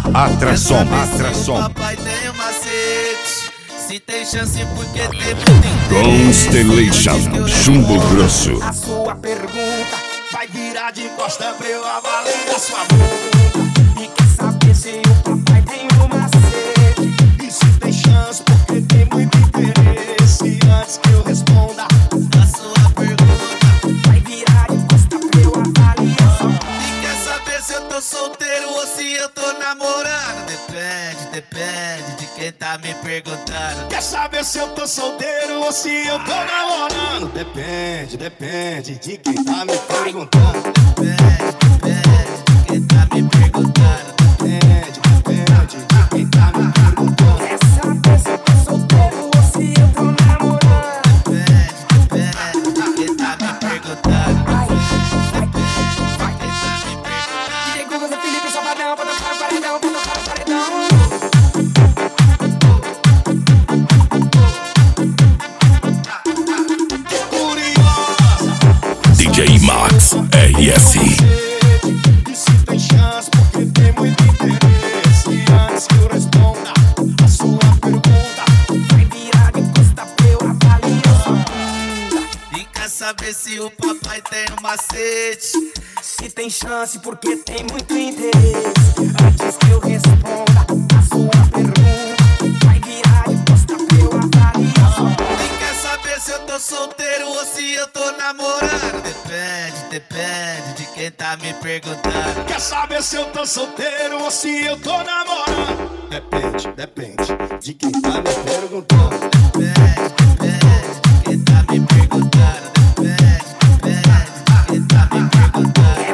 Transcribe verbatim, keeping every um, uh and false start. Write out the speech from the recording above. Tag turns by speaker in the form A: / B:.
A: Atração, atração.
B: Papai tem um macete. Se tem chance porque tem muito
A: Constellation, Chumbo Grosso.
C: A sua pergunta vai virar de costa pra eu avaler a sua bunda. E quer saber se o papai tem um macete? E se tem chance porque tem muito interesse? Antes que eu responda
B: a sua pergunta,
C: vai virar de costa pra eu avaliar sua bunda.
B: e quer saber se eu tô solteiro ou se eu tô namorando? Depende, depende de quem tá me perguntando.
C: Quer saber se eu tô solteiro ou se eu tô namorando? Depende, depende de quem tá me perguntando.
B: Depende, depende de quem tá me perguntando.
C: Depende, depende de quem tá me perguntando. Quer saber se eu tô solteiro ou se eu tô namorando?
B: Depende, depende de quem tá me perguntando.
C: Vai, vai, vai.
B: Quem tá me perguntando.
C: D J Google, Zé Felipe, Salvadão, pra tocar o paredão, pra tocar o paredão.
A: D J Max R S.
C: E se tem chance porque tem muito interesse? Antes que eu responda a sua pergunta, vai virar de costa pra eu avaliar sua bunda.
B: E quer saber se o papai tem um macete?
C: Se tem chance porque tem muito interesse? Antes que eu responda a sua pergunta, vai virar de costa pra eu avaliar sua bunda.
B: E quer saber se eu tô solteiro ou se eu tô namorando? Depende, depende de quem tá me perguntando.
C: Quer saber se eu tô solteiro ou se eu tô namorando? Depende, depende de quem tá me perguntando.
B: Depende, depende de quem tá me perguntando. Depende, depende de quem tá me perguntando.